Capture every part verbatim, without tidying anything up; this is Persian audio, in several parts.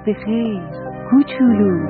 به خیر کوچولو.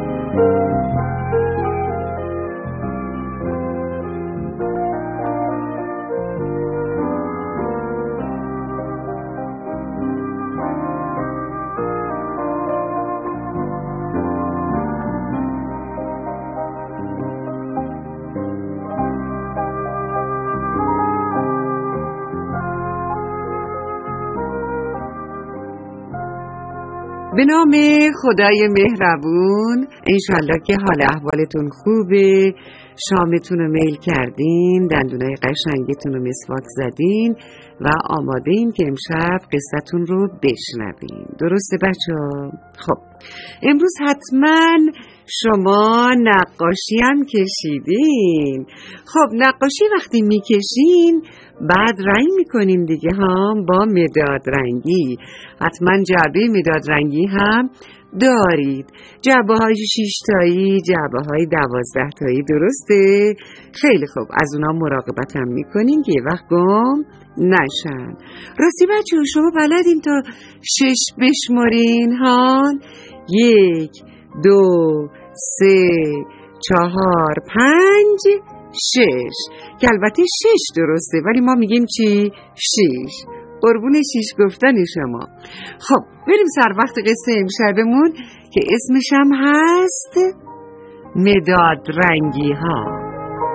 به نام خدای مهربون، انشالله که حال احوالتون خوبه، شامتون رو میل کردین، دندونای قشنگتون رو مسواک زدین و آماده این که امشب قصتون رو بشنوین. درسته بچه ها؟ خب امروز حتما شما نقاشی هم کشیدین. خب نقاشی وقتی میکشین بعد رنگ میکنیم دیگه ها، با مداد رنگی. حتما جعبه مداد رنگی هم دارید، جعبه های شیش تایی، جعبه های دوازده تایی. درسته؟ خیلی خوب، از اونا مراقبت هم میکنیم که یه وقت گم نشن. راستی بچه شما بلدین تا شش بشمارین ها؟ یک، دو، سه، چهار، پنج، شش. که البته شش درسته ولی ما میگیم چی؟ شش. قربون شیش گفتن شما. خب بریم سر وقت قصه امشبمون که اسمش هم هست مداد رنگی ها.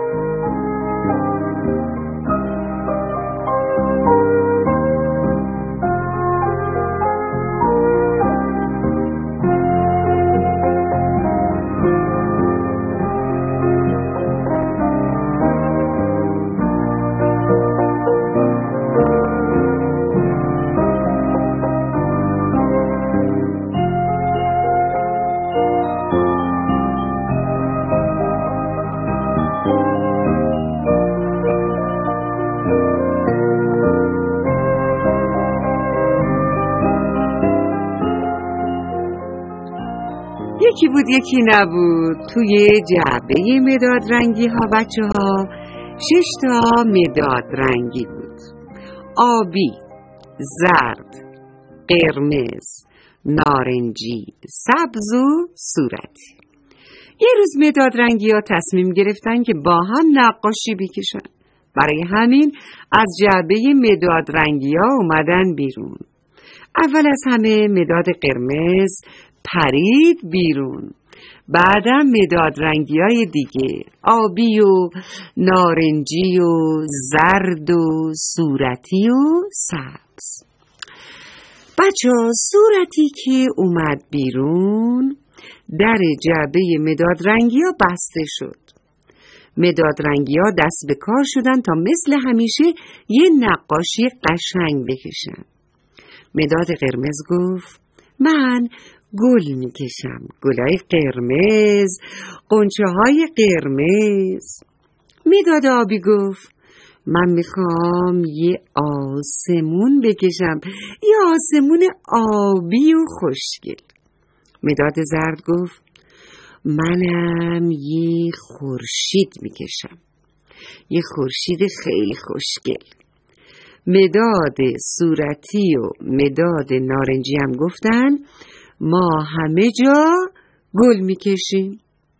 یکی بود یکی نبود. توی جعبه مداد رنگی ها بچه ها شش تا مداد رنگی بود: آبی، زرد، قرمز، نارنجی، سبز و صورتی. یه روز مداد رنگی ها تصمیم گرفتن که با هم نقاشی بکشن. برای همین از جعبه مداد رنگی ها اومدن بیرون. اول از همه مداد قرمز پرید بیرون، بعدم مداد رنگی های دیگه، آبی و نارنجی و زرد و صورتی و سبز. بچه ها صورتی که اومد بیرون در جعبه مداد رنگی ها بسته شد. مداد رنگی ها دست به کار شدن تا مثل همیشه یه نقاشی قشنگ بکشن. مداد قرمز گفت من گل میکشم، گلای قرمز، قنچه های قرمز. مداد آبی گفت من میخوام یه آسمون بکشم، یه آسمون آبی و خوشگل. مداد زرد گفت منم یه خورشید میکشم، یه خورشید خیلی خوشگل. مداد صورتی و مداد نارنجی هم گفتن ما همه جا گل میکشیم.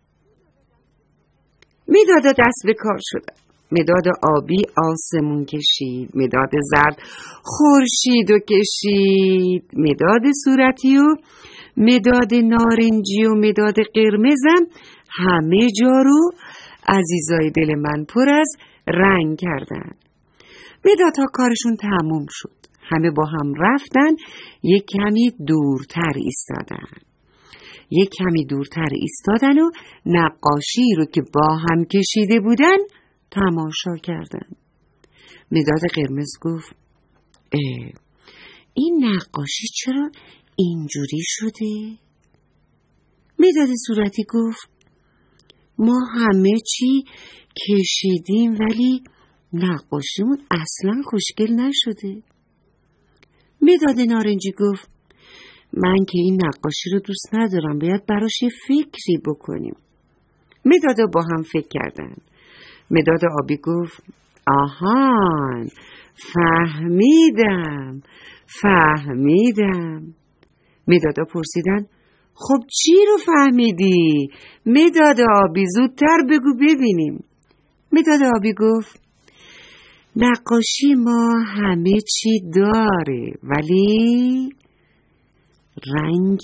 مداد دست به کار شدن. مداد آبی آسمون کشید، مداد زرد خورشید و کشید، مداد صورتی و مداد نارنجی و مداد قرمزم همه جا رو عزیزای دل من پر از رنگ کردن. مدادها کارشون تموم شد. همه با هم رفتن یک کمی دورتر ایستادن. یک کمی دورتر ایستادن و نقاشی رو که با هم کشیده بودن تماشا کردن. مداد قرمز گفت اه این نقاشی چرا اینجوری شده؟ مداد صورتی گفت ما همه چی کشیدیم ولی نقاشیمون اصلا خوشگل نشده. مداد نارنجی گفت من که این نقاشی رو دوست ندارم، باید براش یه فکری بکنیم. مدادا با هم فکر کردن. مداد آبی گفت آهان فهمیدم فهمیدم مدادا پرسیدن خب چی رو فهمیدی؟ مداد آبی زودتر بگو ببینیم. مداد آبی گفت نقاشی ما همه چی داره ولی رنگ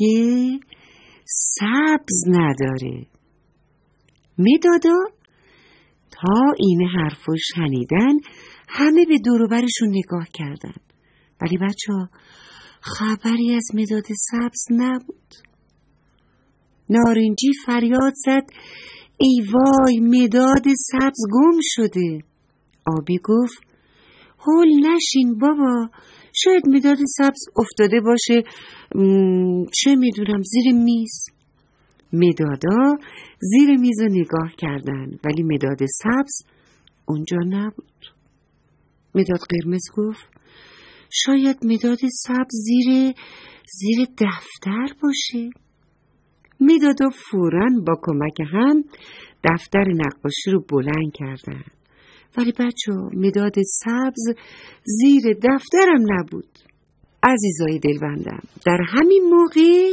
سبز نداره. مدادا تا این حرفو شنیدن همه به دور و برشون نگاه کردن، ولی بچه ها خبری از مداد سبز نبود. نارنجی فریاد زد ای وای مداد سبز گم شده. آبی گفت هول نشین بابا، شاید مداد سبز افتاده باشه چه میدونم زیر میز. مدادا زیر میز نگاه کردن ولی مداد سبز اونجا نبود. مداد قرمز گفت شاید مداد سبز زیر زیر دفتر باشه. مدادا فوراً با کمک هم دفتر نقاشی رو بلند کردن، ولی بچه مداد سبز زیر دفترم نبود. عزیزای دلبندم، در همین موقع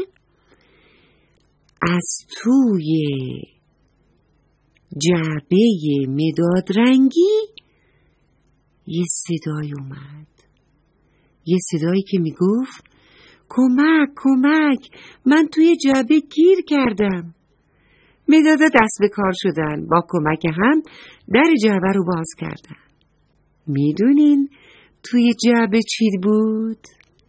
از توی جعبه مداد رنگی یه صدای اومد، یه صدایی که میگفت کمک کمک من توی جعبه گیر کردم. مدادا دست به کار شدن، با کمک هم در جعبه رو باز کردن. میدونین توی جعبه چی بود؟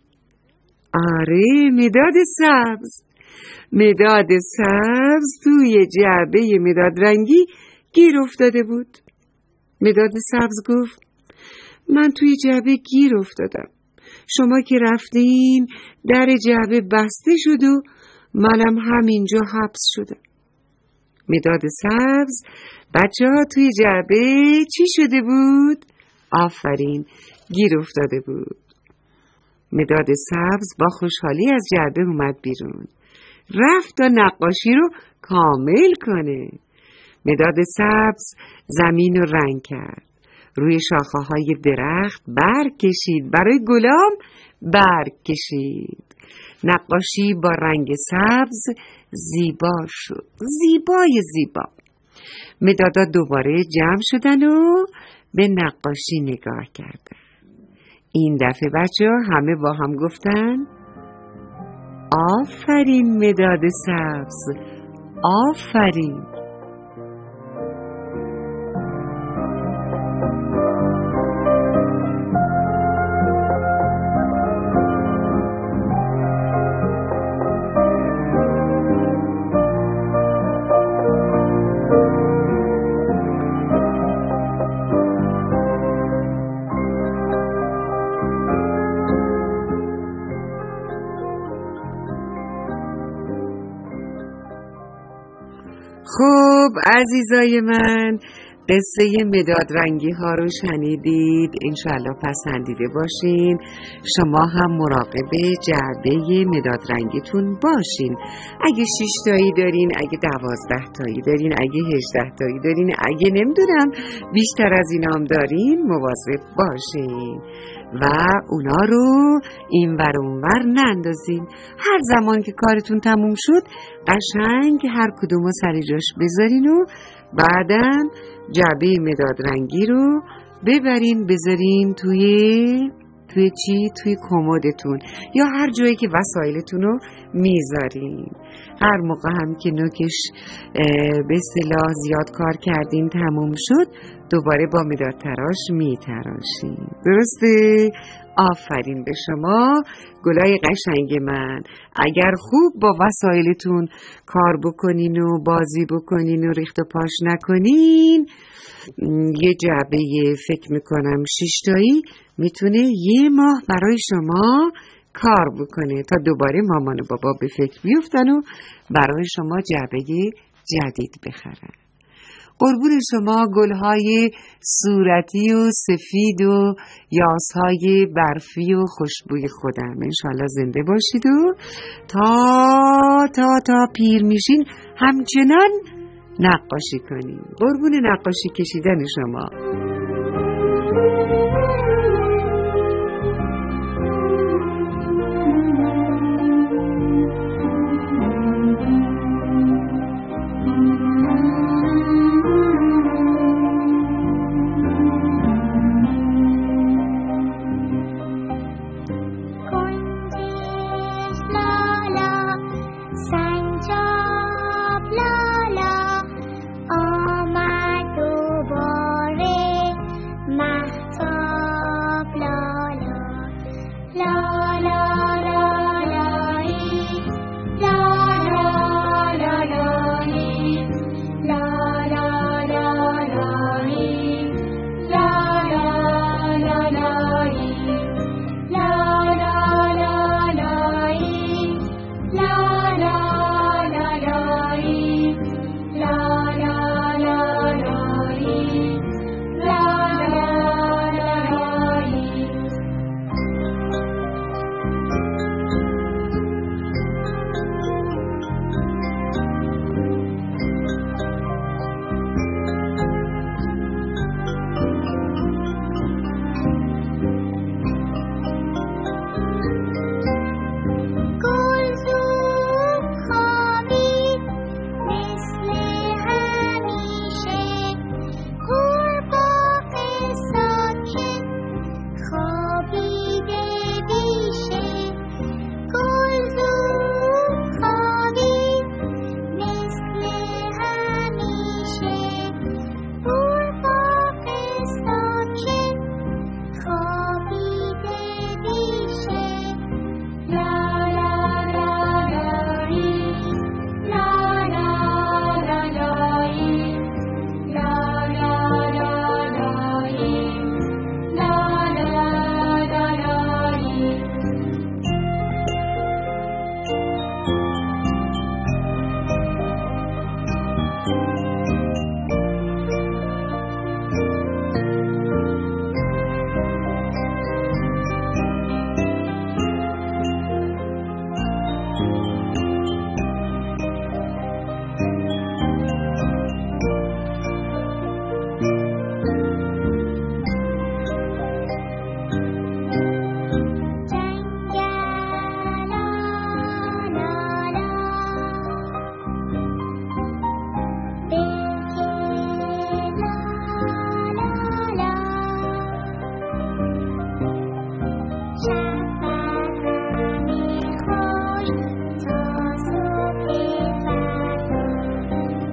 آره مداد سبز. مداد سبز توی جعبه مداد رنگی گیر افتاده بود. مداد سبز گفت من توی جعبه گیر افتادم، شما که رفتین در جعبه بسته شد و منم همینجا حبس شدم. مداد سبز بچه ها توی جعبه چی شده بود؟ آفرین گیر افتاده بود. مداد سبز با خوشحالی از جعبه اومد بیرون، رفت تا نقاشی رو کامل کنه. مداد سبز زمین رو رنگ کرد، روی شاخه های درخت برگ کشید، برای گلام برگ کشید. نقاشی با رنگ سبز زیبا شد، زیبای زیبا. مدادا دوباره جمع شدن و به نقاشی نگاه کردن. این دفعه بچه ها همه با هم گفتن آفرین مداد سبز، آفرین. خب عزیزای من، قصه مداد رنگی ها رو شنیدید، انشالله پسندیده باشین. شما هم مراقب جعبه مداد رنگیتون باشین. اگه شش تایی دارین، اگه دوازده تایی دارین، اگه هجده تایی دارین، اگه نمیدونم بیشتر از اینا هم دارین، مواظب باشین و اونا رو این ور اون ور نندازین. هر زمان که کارتون تموم شد قشنگ هر کدومو سر جاش بذارین و بعدم جعبه مداد رنگی رو ببرین بذارین توی توی چی؟ توی کمدتون یا هر جایی که وسایلتون رو میذارین. هر موقع هم که نوکش به اصطلاح زیاد کار کردین تموم شد دوباره با مداد تراش میتراشین. درسته؟ آفرین به شما گلای قشنگ من. اگر خوب با وسایلتون کار بکنین و بازی بکنین و ریخت و پاش نکنین، یه جعبه فکر میکنم شیشتایی میتونه یه ماه برای شما کار بکنه تا دوباره مامان و بابا به فکر بیفتن و برای شما جعبه جدید بخرن. قربون شما گلهای صورتی و سفید و یاسهای برفی و خوشبوی خودم. انشالله زنده باشید و تا تا تا پیر میشین همچنان نقاشی کنین. قربون نقاشی کشیدن شما.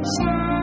山。